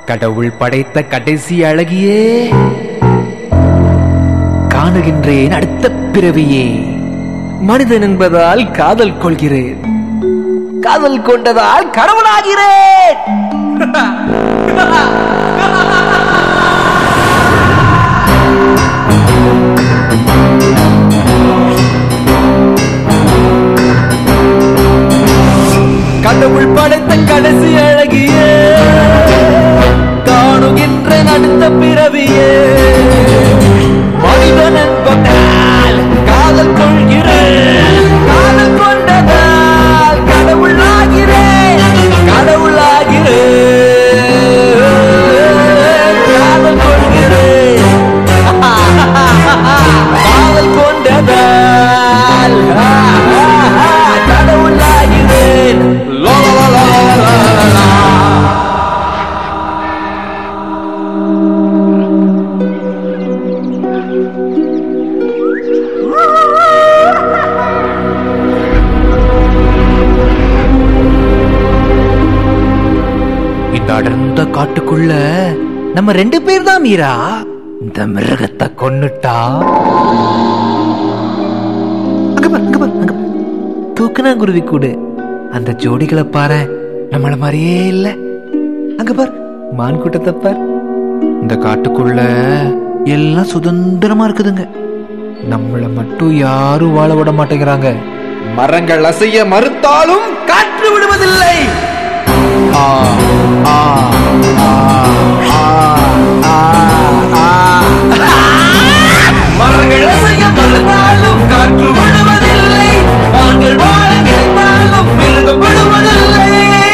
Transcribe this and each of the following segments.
கடவுள் படைத்த கடைசி அழகியே, காணுகின்றேன் அடுத்த பிறவியே. மனிதன் என்பதால் காதல் கொள்கிறேன், காதல் கொண்டதால் கடவுளாகிறேன். கடவுள் படைத்த கடைசி அழகியே, காணுகின்ற அடுத்த பிறவியே. மனிதன் என்பதால் காதல் கொள்கிறேன், காதல் கொண்டதால் கடவுளாகிறேன், கடவுளாகிறேன், காதல் கொள்கிறேன், காதல் கொண்டதால் கடவுளாகிறேன். இந்த அடர்ந்த காட்டுக்குள்ள நம்ம 2 பேர் தான் மீரா. இந்த மிருகத்தை கொன்னுட்டா தூக்குனாங்குருவி கூடு. அந்த ஜோடிகளை பாரு, நம்மள மாதிரியே இல்ல. அங்க பார் மான் கூட்டத்தை பார். இந்த காட்டுக்குள்ள எல்லாம் சுதந்திரமா இருக்குதுங்க. நம்மள மட்டும் யாரும் வாழ விட மாட்டேங்கிறாங்க. மரங்கள் அசைய மறுத்தாலும் காற்று விடுவதில்லை. மரங்கள் அசைய மறுத்தாலும் காற்று விடுவதில்லை. மான்கள் வாழ நினைத்தாலும் மிருகம் விடுவதில்லை.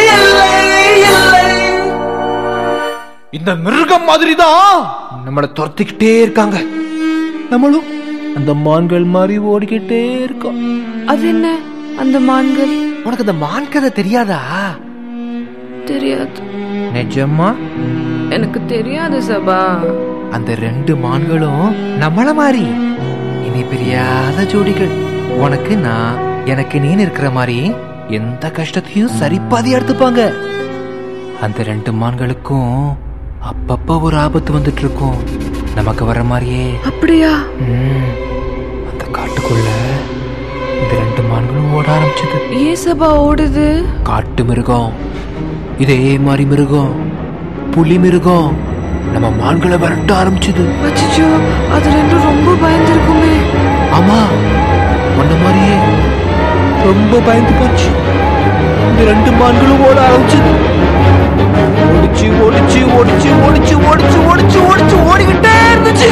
இந்த மிருகம் மாதிரிதான் நம்மளை துரத்திக்கிட்டே இருக்காங்க. நம்மளும் அந்த மான்கள் மாதிரி ஓடிக்கிட்டே இருக்கோம். அது என்ன அந்த மான்கள்? உனக்கு அந்த மான் கதை தெரியாதா? தெரியாது. நிஜமா? எனக்கு தெரியாது சபா. அந்த 2 மான்களும் நம்மள மாதிரி இனி பிரியாத ஜோடிகள். உனக்கு நான், எனக்கு நீ இருக்கிற மாதிரி எந்த கஷ்டத்தையும் சரிப்பாதி எடுத்துப்பாங்க. அந்த 2 மான்களுக்கும் அப்பப்ப ஒரு ஆபத்து வந்துட்டு இருக்கும், நமக்கு வர மாதிரியே. அப்படியா? அந்த காட்டுக்குள்ள இந்த 2 மான்களும் ஓட ஆரம்பிச்சது. ஏன் சபா ஓடுது? காட்டு மிருகம், இதே மாதிரி மிருகம், புலி மிருகம் நம்ம மான்களை விரட்ட ஆரம்பிச்சது. அச்சச்சோ, அது 2 ரொம்ப பயந்துருக்குமே. ஆமா, உன்ன மாதிரியே ரொம்ப பயந்து போச்சு. இந்த 2 மான்களும் ஓட ஆரம்பிச்சது. ஓடிச்சு ஓடிச்சு ஓடிச்சு ஓடிச்சு ஓடிச்சு ஓடிச்சு ஓடிச்சு ஓடிக்கிட்டே இருந்துச்சு.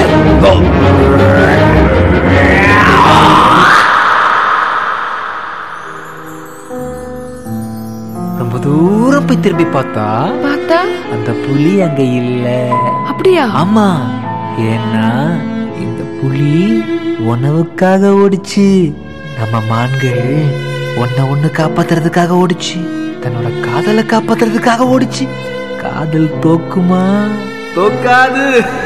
ரொம்ப தூரம் போய் திரும்பி பார்த்தா அந்த புலி அங்க இல்ல. அப்படியா? ஆமா, ஏன்னா இந்த புலி உணவுக்காக ஓடிச்சு. நம்ம மான்கள் ஒண்ணு காப்பாத்துறதுக்காக ஓடிச்சு, தன்னோட காதலை காப்பாத்துறதுக்காக ஓடிச்சு. காதல் தோக்குமா? தோக்காது.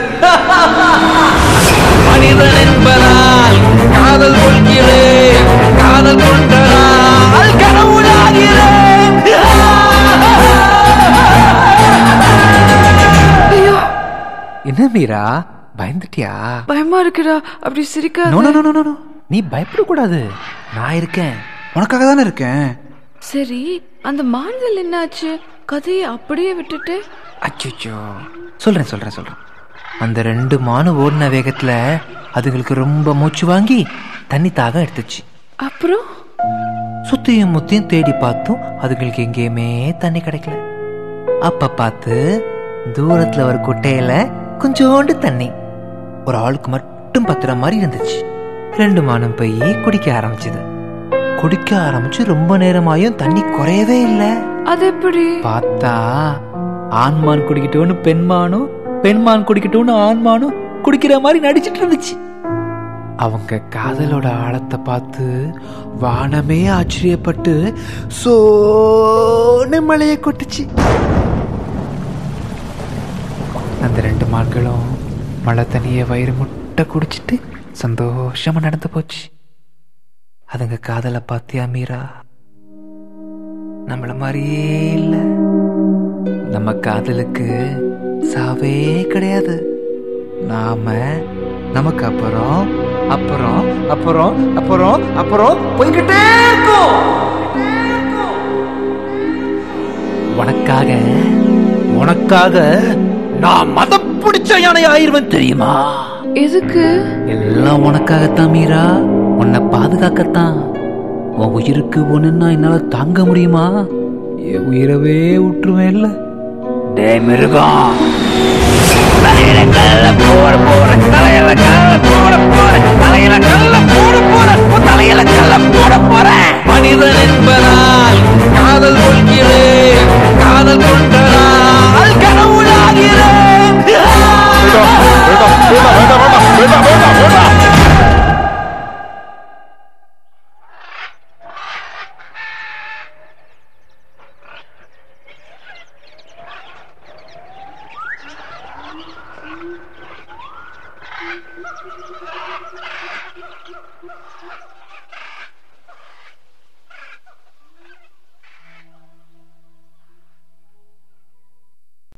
மனிதன் என்பதால் காதல் கொள்கிறேன், காதல் கொண்டதால் கடவுளாகிறேன். ஐயோ, என்ன மீரா, பயந்துட்டியா? பயமா இருக்குடா. அப்படி சிரிக்காத. No no no no no, நீ பயப்படக்கூடாது. நான் இருக்கேன், உனக்காக தானே இருக்கேன். சரி, அந்த மான்கள் என்னாச்சு? கதையை அப்படியே விட்டுட்டு. அச்சோ, சொல்றேன். அந்த 2 மானு ஓடின வேகத்துல அதுங்களுக்கு ரொம்ப மூச்சு வாங்கி தண்ணி தாகம் எடுத்துச்சு. அப்புறம் சுத்தியும் முத்தியும் தேடி பார்த்தும் அதுங்களுக்கு எங்கேயுமே தண்ணி கிடைக்கல. அப்ப பார்த்து தூரத்துல ஒரு குட்டையில கொஞ்சோண்டு தண்ணி ஒரு ஆளுக்கு மட்டும் பத்துற மாதிரி இருந்துச்சு. 2 மானும் போய் குடிக்க ஆரம்பிச்சது. குடிக்க ஆரம்பிச்சு ரொம்ப நேரமாயும் தண்ணி குறையவே இல்லை. அது எப்படி? பார்த்தா ஆண்மான் குடிக்கிட்டோன்னு பெண்மானும், பெண்மான் குடிக்கிட்டோன்னு ஆண்மானும் குடிக்கிற மாதிரி நடிச்சிட்டு இருந்துச்சு. அவங்க காதலோட ஆழத்தை பார்த்து வானமே ஆச்சரியப்பட்டு சோன மழையை கொட்டுச்சு. அந்த 2 மான்களும் மழை தண்ணிய வயிறு முட்டை குடிச்சிட்டு சந்தோஷமா நடந்து போச்சு. அதுங்க காதலை பாத்தியா மீரா? நம்மள மாதிரியே இல்ல. நம்ம காதலுக்கு சாவே கிடையாது. நாம நமக்கு அப்புறம் அப்புறம் அப்புறம் அப்புறம் அப்புறம் போய்கிட்டே இருக்கோம். உனக்காக உனக்காக நான் மதம் பிடிச்ச யானை ஆயிருவேன் தெரியுமா? எதுக்கு? எல்லாம் உனக்காகத்தான் மீரா, உன்னை பாதுகாக்கத்தான். உன் உயிருக்கு ஒண்ணுன்னா என்னால தாங்க முடியுமா? என் உயிரவே விட்டுருவேன் இல்ல. டே மிருகம், தலையில கல்ல போட போற, தலையில கல்ல போட போற, தலையில கல்ல போட போற, தலையில கல்ல போட போற. மனிதன் என்பதால் காதல் கொள்கிறேன், காதல் கொண்டதால் கடவுளாகிறேன்.